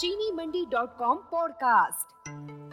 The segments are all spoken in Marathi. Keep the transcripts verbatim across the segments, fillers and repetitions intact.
चीनी मंडी डॉट कॉम पॉडकास्ट।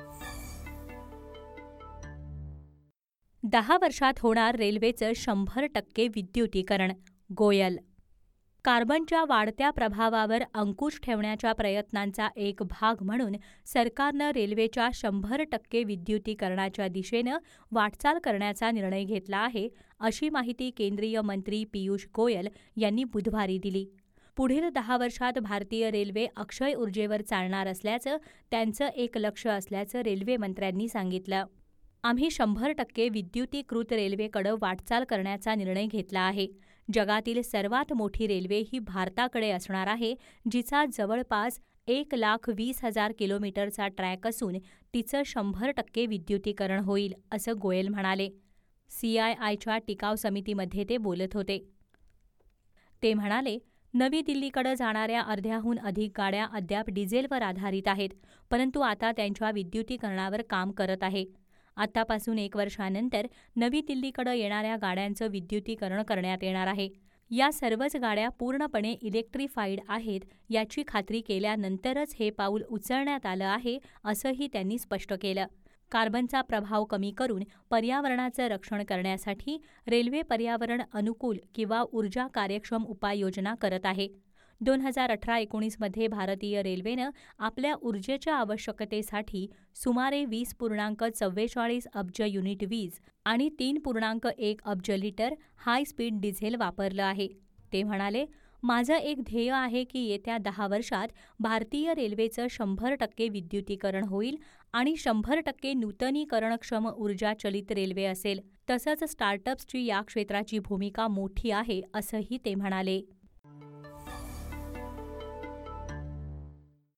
दहा वर्षात होणार रेल्वेचं शंभर टक्के विद्युतीकरण. गोयल. कार्बनच्या वाढत्या प्रभावावर अंकुश ठेवण्याच्या प्रयत्नांचा एक भाग म्हणून सरकारनं रेल्वेच्या शंभर टक्के विद्युतीकरणाच्या दिशेनं वाटचाल करण्याचा निर्णय घेतला आहे, अशी माहिती केंद्रीय मंत्री पियुष गोयल यांनी बुधवारी दिली. पुढील दहा वर्षात भारतीय रेल्वे अक्षय ऊर्जेवर चालणार असल्याचं त्यांचं एक लक्ष्य असल्याचं रेल्वे मंत्र्यांनी सांगितलं. आम्ही शंभर टक्के विद्युतीकृत रेल्वेकडे वाटचाल करण्याचा निर्णय घेतला आहे. जगातील सर्वात मोठी रेल्वे ही भारताकडे असणार आहे, जिचा जवळपास एक लाख वीस हजार किलोमीटरचा ट्रॅक असून तिचं शंभर टक्के विद्युतीकरण होईल, असं गोयल म्हणाले. सीआयआयच्या टिकाव समितीमध्ये ते बोलत होते. ते म्हणाले, नवी दिल्लीकडे जाणाऱ्या अर्ध्याहून अधिक गाड्या अद्याप डिझेलवर आधारित आहेत, परंतु आता त्यांच्या विद्युतीकरणावर काम करत आहे. आतापासून एक वर्षानंतर नवी दिल्लीकडे येणाऱ्या गाड्यांचं विद्युतीकरण करण्यात येणार आहे. या सर्वच गाड्या पूर्णपणे इलेक्ट्रिफाईड आहेत याची खात्री केल्यानंतरच हे पाऊल उचलण्यात आलं आहे, असंही त्यांनी स्पष्ट केलं. कार्बनचा प्रभाव कमी करून पर्यावरणाचं रक्षण करण्यासाठी रेल्वे पर्यावरण अनुकूल किंवा ऊर्जा कार्यक्षम उपाययोजना करत आहे. दोन हजार अठरा एकोणीसमध्ये भारतीय रेल्वेनं आपल्या ऊर्जेच्या आवश्यकतेसाठी सुमारे वीस पूर्णांक चव्वेचाळीस अब्ज युनिट वीज आणि तीन पूर्णांक एक अब्ज लिटर हाय स्पीड डिझेल वापरलं आहे. ते म्हणाले, माझं एक ध्येय आहे की येत्या दहा वर्षात भारतीय रेल्वेचं शंभर टक्के विद्युतीकरण होईल आणि शंभर टक्के नूतनीकरणक्षम ऊर्जा चलित रेल्वे असेल. तसंच स्टार्टअप्सची या क्षेत्राची भूमिका मोठी आहे, असंही ते म्हणाले.